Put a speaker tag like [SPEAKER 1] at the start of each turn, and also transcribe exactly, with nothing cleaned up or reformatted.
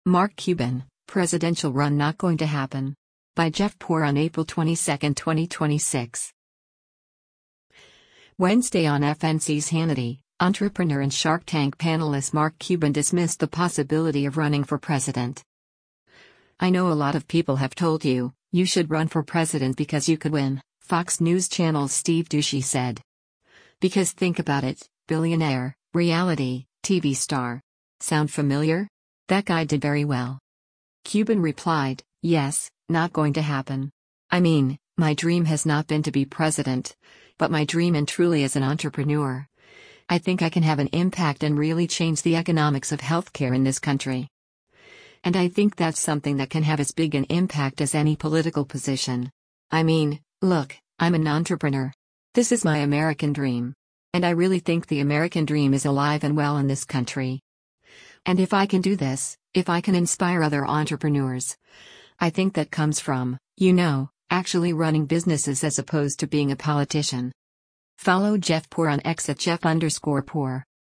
[SPEAKER 1] Mark Cuban, presidential run not going to happen. By Jeff Poor on April twenty-second, twenty twenty-six. Wednesday on F N C's Hannity, entrepreneur and Shark Tank panelist Mark Cuban dismissed the possibility of running for president. "I know a lot of people have told you, you should run for president because you could win," Fox News Channel's Steve Doocy said. "Because think about it, billionaire, reality, T V star. Sound familiar? That guy did very well." Cuban replied, "Yes, not going to happen. I mean, my dream has not been to be president, but my dream and truly as an entrepreneur. I think I can have an impact and really change the economics of healthcare in this country. And I think that's something that can have as big an impact as any political position. I mean, look, I'm an entrepreneur. This is my American dream. And I really think the American dream is alive and well in this country. And if I can do this, if I can inspire other entrepreneurs, I think that comes from, you know, actually running businesses as opposed to being a politician." Follow Jeff Poor on X at Jeff underscore Poor.